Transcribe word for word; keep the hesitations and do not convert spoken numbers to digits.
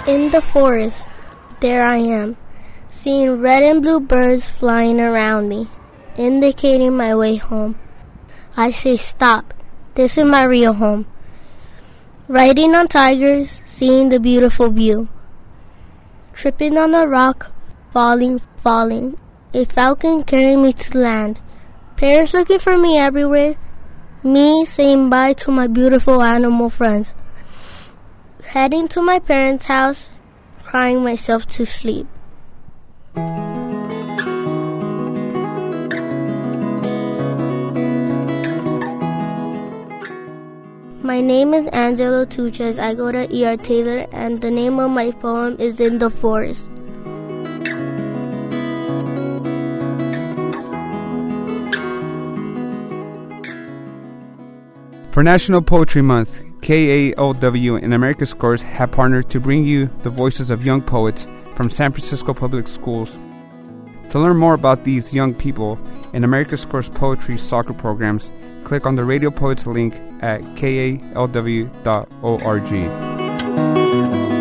In the forest, there I am, seeing red and blue birds flying around me, indicating my way home. I say stop, this is my real home. Riding on tigers, seeing the beautiful view. Tripping on a rock, falling, falling. A falcon carrying me to land. Parents looking for me everywhere. Me saying bye to my beautiful animal friends. Heading to my parents' house, crying myself to sleep. My name is Angelo Tuches. I go to E R Taylor, and the name of my poem is In the Forest. For National Poetry Month, K A L W and America Scores have partnered to bring you the voices of young poets from San Francisco Public Schools. To learn more about these young people and America Scores poetry soccer programs, click on the Radio Poets link at K A L W dot org.